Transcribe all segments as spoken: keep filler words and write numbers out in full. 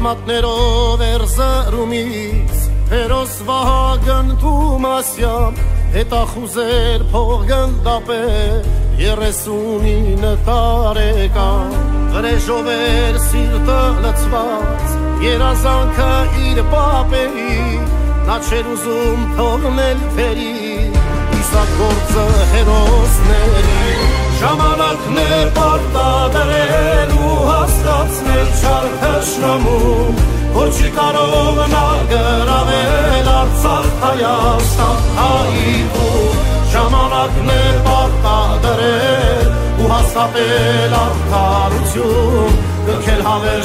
արմատներով էր զրումից Հերոս Վահագն Թումասյան հետախուզեր փողգնդապեր երեսունինը տարեկան Վրեժով էր սիրտը լցված երազանքը իր պապերի Նա չեր ուզում թողնել թերի Իսակ գործը հերոսների Ժամանակն է պարտադրել ու հասկացնել չար թշնամուն Որ չի կարող նա գրավել Արցախ Հայաստան հայրում Ժամանակն է պարտադրել ու հաստատել արդարություն Գրքել հավերժ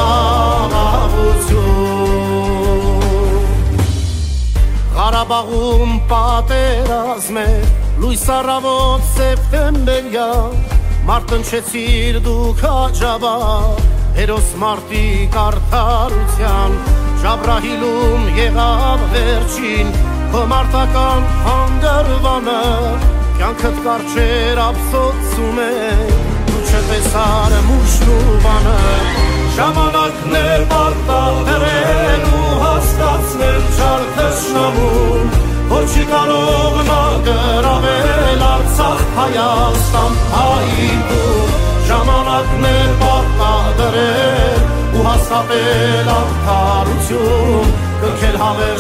խաղաղություն Ղարաբաղում պատերազմ է լույս առավոտ սեպտեմբերյան Մարտնչեցիր դուք աջաբար Հերոս մարտիկ արդարության Ջաբրահիլում եղավ վերջին Քո մարտական հանգրվանը Կյանքդ կարճեր ափսոսում է Դու չտեսար մուշն ու բանը Ժամանակն է պարտադրել ու հասկացնել չար թշնամուն Որ չի կարող նա գրավել Արցախ Հայաստան հայրում Ժամանակն է պարտադրել ու հաստատել արդարություն Գրքել հավերժ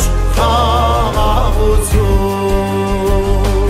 խաղաղություն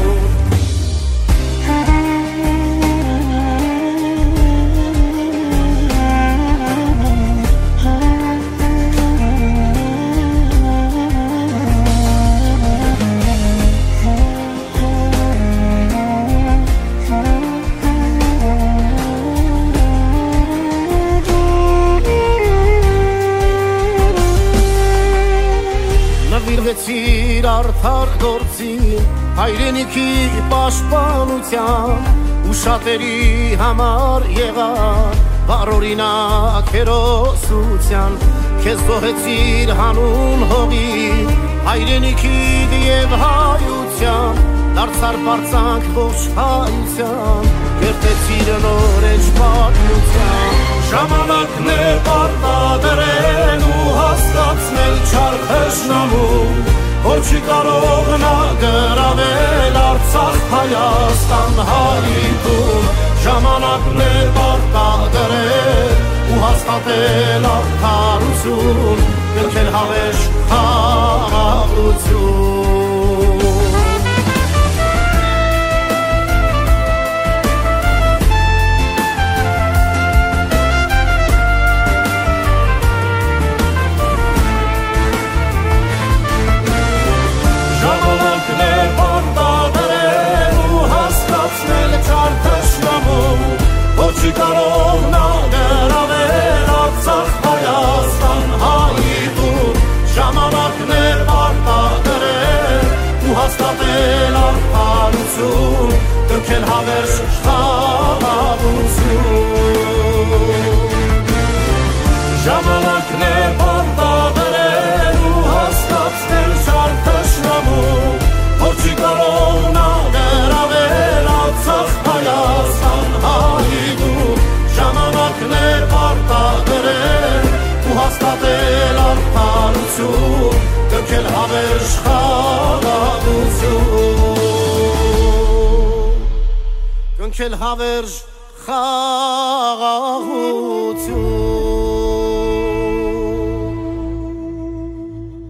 Նվիրվեցիր արդար գործին հայրենիքի պաշտպանության ու շատերի համար եղար բարօրինակ հերոսության քեզ զոհեցիր հանուն հողի հայրենիքի եւ հայության դարձար բարձանք ողջ հայության կերտեցիր նոր էջ պատմության Ժամանակն է պարտադրել ու հասկացնել չար թշնամուն Որ չի կարող նա գրավել Արցախ Հայաստան հայրում Ժամանակն է պարտադրել ու հաստատել արդարություն Գրքել հավերժ խաղաղություն Որ չի կարող նա գրավել Արցախ Հայաստան հայրում Ժամանակն է պարտադրել ու հաստատել արդարություն Գրքել հավերժ խաղաղություն Ժամանակն է պարտադրել ու հաստատել չար թշնամուն Որ չի կարող նա գրավել Արցախ Հայաստան հայրում Ժամանակն է պարտադրել ու հաստատել արդարություն Գրքել հավերժ խաղաղություն Գրքել հավերժ խաղաղություն